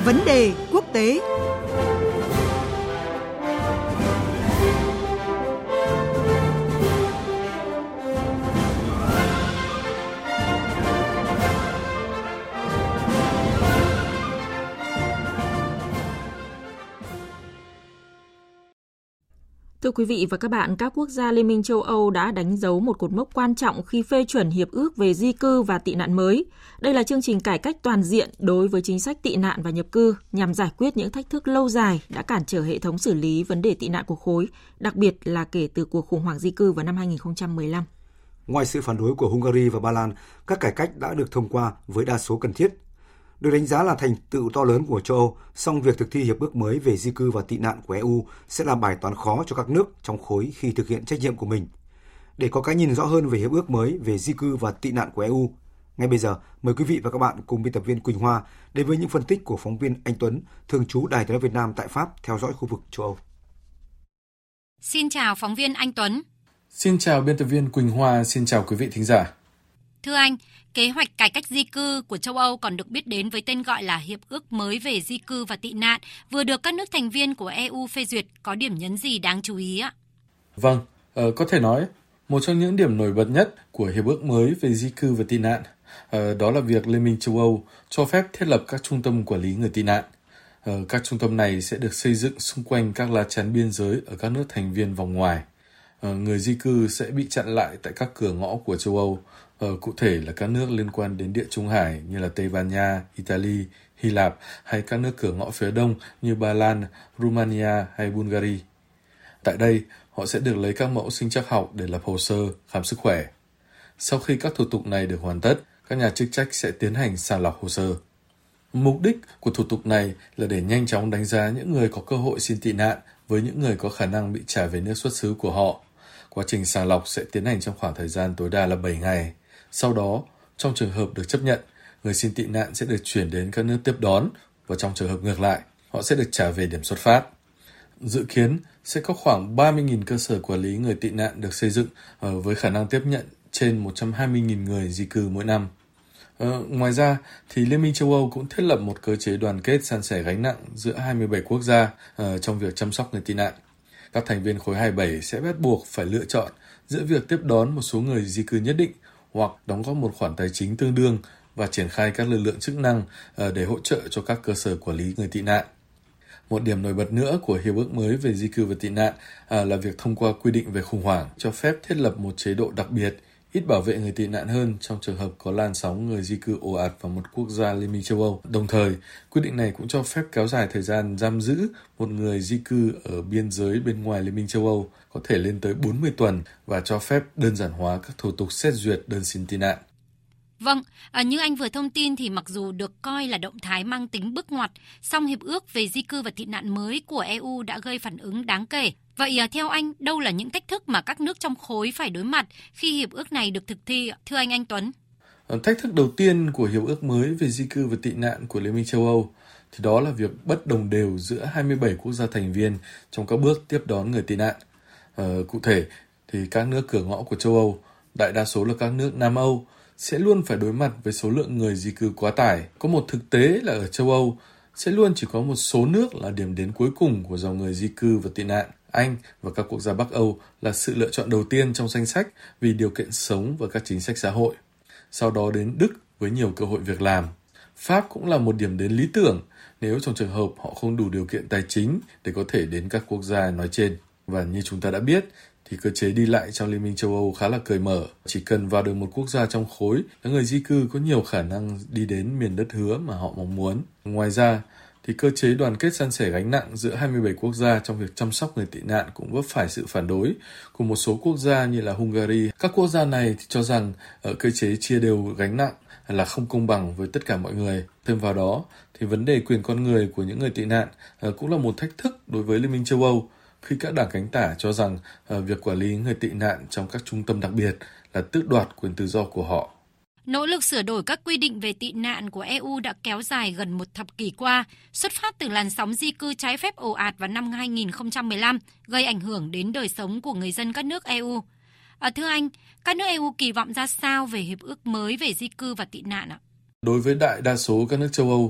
Vấn đề quốc tế. Thưa quý vị và các bạn, các quốc gia Liên minh châu Âu đã đánh dấu một cột mốc quan trọng khi phê chuẩn hiệp ước về di cư và tị nạn mới. Đây là chương trình cải cách toàn diện đối với chính sách tị nạn và nhập cư nhằm giải quyết những thách thức lâu dài đã cản trở hệ thống xử lý vấn đề tị nạn của khối, đặc biệt là kể từ cuộc khủng hoảng di cư vào năm 2015. Ngoài sự phản đối của Hungary và Ba Lan, các cải cách đã được thông qua với đa số cần thiết. Được đánh giá là thành tựu to lớn của châu Âu, song việc thực thi hiệp ước mới về di cư và tị nạn của EU sẽ là bài toán khó cho các nước trong khối khi thực hiện trách nhiệm của mình. Để có cái nhìn rõ hơn về hiệp ước mới về di cư và tị nạn của EU, ngay bây giờ mời quý vị và các bạn cùng biên tập viên Quỳnh Hoa đến với những phân tích của phóng viên Anh Tuấn, thường trú Đài Tiếng nói Việt Nam tại Pháp theo dõi khu vực châu Âu. Xin chào phóng viên Anh Tuấn. Xin chào biên tập viên Quỳnh Hoa, xin chào quý vị thính giả. Thưa anh, kế hoạch cải cách di cư của châu Âu còn được biết đến với tên gọi là Hiệp ước mới về di cư và tị nạn, vừa được các nước thành viên của EU phê duyệt, có điểm nhấn gì đáng chú ý ạ? Vâng, có thể nói, một trong những điểm nổi bật nhất của Hiệp ước mới về di cư và tị nạn đó là việc Liên minh châu Âu cho phép thiết lập các trung tâm quản lý người tị nạn. Các trung tâm này sẽ được xây dựng xung quanh các lá chắn biên giới ở các nước thành viên vòng ngoài. Người di cư sẽ bị chặn lại tại các cửa ngõ của châu Âu, cụ thể là các nước liên quan đến Địa Trung Hải như là Tây Ban Nha, Italy, Hy Lạp hay các nước cửa ngõ phía đông như Ba Lan, Romania hay Bulgaria. Tại đây, họ sẽ được lấy các mẫu sinh trắc học để lập hồ sơ, khám sức khỏe. Sau khi các thủ tục này được hoàn tất, các nhà chức trách sẽ tiến hành sàng lọc hồ sơ. Mục đích của thủ tục này là để nhanh chóng đánh giá những người có cơ hội xin tị nạn với những người có khả năng bị trả về nước xuất xứ của họ. Quá trình sàng lọc sẽ tiến hành trong khoảng thời gian tối đa là 7 ngày. Sau đó, trong trường hợp được chấp nhận, người xin tị nạn sẽ được chuyển đến các nước tiếp đón và trong trường hợp ngược lại, họ sẽ được trả về điểm xuất phát. Dự kiến sẽ có khoảng 30.000 cơ sở quản lý người tị nạn được xây dựng với khả năng tiếp nhận trên 120.000 người di cư mỗi năm. Ngoài ra, thì Liên minh châu Âu cũng thiết lập một cơ chế đoàn kết san sẻ gánh nặng giữa 27 quốc gia trong việc chăm sóc người tị nạn. Các thành viên khối 27 sẽ bắt buộc phải lựa chọn giữa việc tiếp đón một số người di cư nhất định hoặc đóng góp một khoản tài chính tương đương và triển khai các lực lượng chức năng để hỗ trợ cho các cơ sở quản lý người tị nạn. Một điểm nổi bật nữa của hiệp ước mới về di cư và tị nạn là việc thông qua quy định về khủng hoảng cho phép thiết lập một chế độ đặc biệt ít bảo vệ người tị nạn hơn trong trường hợp có làn sóng người di cư ồ ạt vào một quốc gia Liên minh châu Âu. Đồng thời, quy định này cũng cho phép kéo dài thời gian giam giữ một người di cư ở biên giới bên ngoài Liên minh châu Âu có thể lên tới 40 tuần và cho phép đơn giản hóa các thủ tục xét duyệt đơn xin tị nạn. Vâng, như anh vừa thông tin thì mặc dù được coi là động thái mang tính bước ngoặt, song hiệp ước về di cư và tị nạn mới của EU đã gây phản ứng đáng kể. Vậy theo anh, đâu là những thách thức mà các nước trong khối phải đối mặt khi hiệp ước này được thực thi? Thưa anh Tuấn. Thách thức đầu tiên của hiệp ước mới về di cư và tị nạn của Liên minh châu Âu thì đó là việc bất đồng đều giữa 27 quốc gia thành viên trong các bước tiếp đón người tị nạn. Cụ thể thì các nước cửa ngõ của châu Âu, đại đa số là các nước Nam Âu, sẽ luôn phải đối mặt với số lượng người di cư quá tải. Có một thực tế là ở châu Âu sẽ luôn chỉ có một số nước là điểm đến cuối cùng của dòng người di cư và tị nạn. Anh và các quốc gia Bắc Âu là sự lựa chọn đầu tiên trong danh sách vì điều kiện sống và các chính sách xã hội. Sau đó đến Đức với nhiều cơ hội việc làm. Pháp cũng là một điểm đến lý tưởng nếu trong trường hợp họ không đủ điều kiện tài chính để có thể đến các quốc gia nói trên. Và như chúng ta đã biết, thì cơ chế đi lại trong Liên minh châu Âu khá là cởi mở. Chỉ cần vào được một quốc gia trong khối, các người di cư có nhiều khả năng đi đến miền đất hứa mà họ mong muốn. Ngoài ra, thì cơ chế đoàn kết san sẻ gánh nặng giữa 27 quốc gia trong việc chăm sóc người tị nạn cũng vấp phải sự phản đối của một số quốc gia như là Hungary. Các quốc gia này thì cho rằng cơ chế chia đều gánh nặng là không công bằng với tất cả mọi người. Thêm vào đó, thì vấn đề quyền con người của những người tị nạn cũng là một thách thức đối với Liên minh châu Âu, khi các đảng cánh tả cho rằng việc quản lý người tị nạn trong các trung tâm đặc biệt là tước đoạt quyền tự do của họ. Nỗ lực sửa đổi các quy định về tị nạn của EU đã kéo dài gần một thập kỷ qua, xuất phát từ làn sóng di cư trái phép ồ ạt vào năm 2015, gây ảnh hưởng đến đời sống của người dân các nước EU. Thưa anh, các nước EU kỳ vọng ra sao về hiệp ước mới về di cư và tị nạn ạ? Đối với đại đa số các nước châu Âu,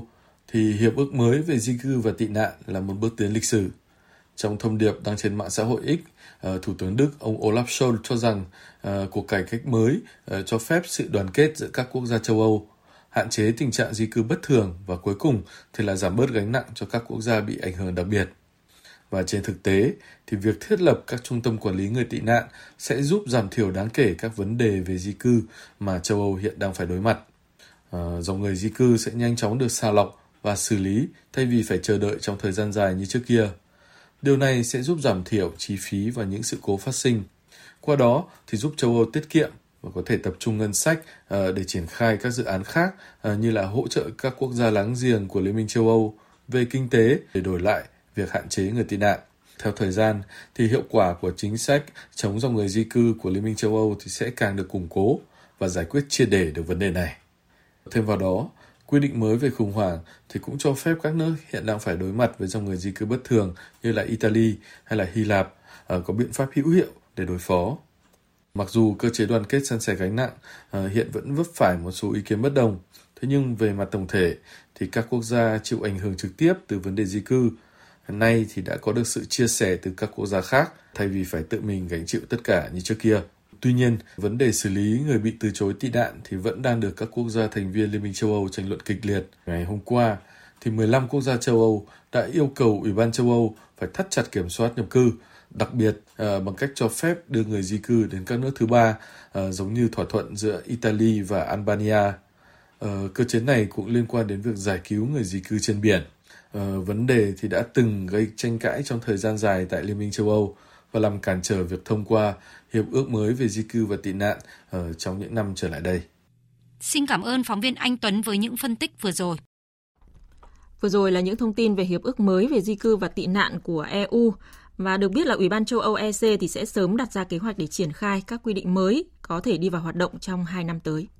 thì hiệp ước mới về di cư và tị nạn là một bước tiến lịch sử. Trong thông điệp đăng trên mạng xã hội X, Thủ tướng Đức ông Olaf Scholz cho rằng cuộc cải cách mới cho phép sự đoàn kết giữa các quốc gia châu Âu, hạn chế tình trạng di cư bất thường và cuối cùng thì là giảm bớt gánh nặng cho các quốc gia bị ảnh hưởng đặc biệt. Và trên thực tế thì việc thiết lập các trung tâm quản lý người tị nạn sẽ giúp giảm thiểu đáng kể các vấn đề về di cư mà châu Âu hiện đang phải đối mặt. Dòng người di cư sẽ nhanh chóng được sàng lọc và xử lý thay vì phải chờ đợi trong thời gian dài như trước kia. Điều này sẽ giúp giảm thiểu chi phí và những sự cố phát sinh. Qua đó thì giúp châu Âu tiết kiệm và có thể tập trung ngân sách để triển khai các dự án khác như là hỗ trợ các quốc gia láng giềng của Liên minh châu Âu về kinh tế để đổi lại việc hạn chế người tị nạn. Theo thời gian thì hiệu quả của chính sách chống dòng người di cư của Liên minh châu Âu thì sẽ càng được củng cố và giải quyết triệt để được vấn đề này. Thêm vào đó, quy định mới về khủng hoảng thì cũng cho phép các nước hiện đang phải đối mặt với dòng người di cư bất thường như là Italy hay là Hy Lạp có biện pháp hữu hiệu để đối phó. Mặc dù cơ chế đoàn kết san sẻ gánh nặng hiện vẫn vấp phải một số ý kiến bất đồng, thế nhưng về mặt tổng thể thì các quốc gia chịu ảnh hưởng trực tiếp từ vấn đề di cư nay thì đã có được sự chia sẻ từ các quốc gia khác thay vì phải tự mình gánh chịu tất cả như trước kia. Tuy nhiên, vấn đề xử lý người bị từ chối tị nạn thì vẫn đang được các quốc gia thành viên Liên minh châu Âu tranh luận kịch liệt. Ngày hôm qua, thì 15 quốc gia châu Âu đã yêu cầu Ủy ban châu Âu phải thắt chặt kiểm soát nhập cư, đặc biệt bằng cách cho phép đưa người di cư đến các nước thứ ba, giống như thỏa thuận giữa Italy và Albania. Cơ chế này cũng liên quan đến việc giải cứu người di cư trên biển. Vấn đề thì đã từng gây tranh cãi trong thời gian dài tại Liên minh châu Âu và làm cản trở việc thông qua hiệp ước mới về di cư và tị nạn trong những năm trở lại đây. Xin cảm ơn phóng viên Anh Tuấn với những phân tích vừa rồi. Vừa rồi là những thông tin về hiệp ước mới về di cư và tị nạn của EU. Và được biết là Ủy ban châu Âu EC thì sẽ sớm đặt ra kế hoạch để triển khai các quy định mới có thể đi vào hoạt động trong 2 năm tới.